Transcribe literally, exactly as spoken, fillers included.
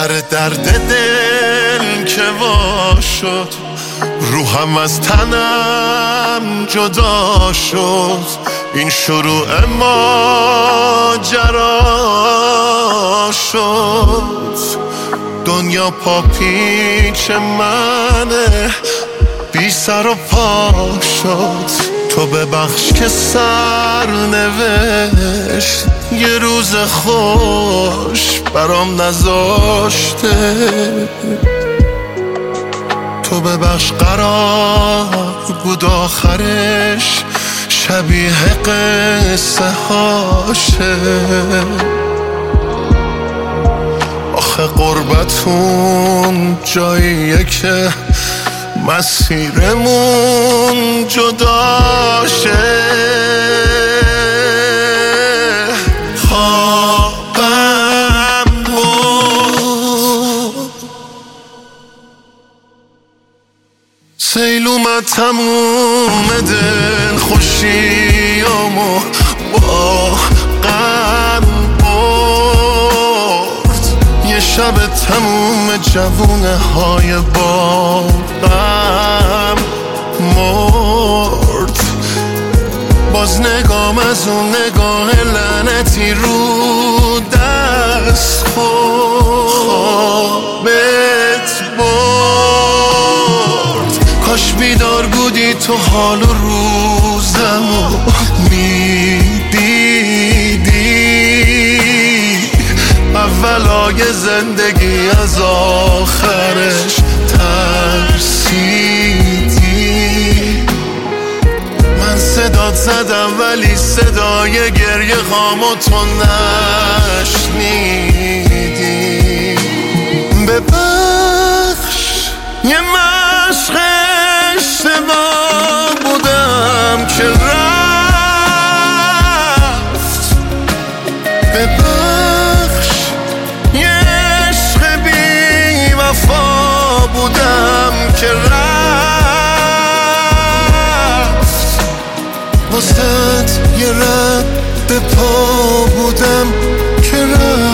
سر درد دل که وا شد، روحم از تنم جدا شد. این شروع ماجرا شد. دنیا پا پیچ منه، بی سر و پا شد. تو ببخش که سرنوشت یه روز خوش برام نذاشته. تو ببخش قرار بود آخرش شبیه قصه هاشه. آخه قربتون جاییه که مسیرمون جداشه. خوابم بود سیل اومد تموم دل خوشیامو با غم برد. یه شب تموم جوونه های باغم مرد. باز نگام از اون نگاه لعنتی رو دست خوابت برد. کاش بیدار بودی تو حال و روزمو میدیدی. اولای زندگی از آخرش ترسیدی. من صدات زدم ولی صدای گریه هامو تو نشنیدی. ببخش یه مشق اشتباه بودم که رفت. ببخش یه عشق بی وفا بودم که رفت. واسه یه رد پا بودم که رفت.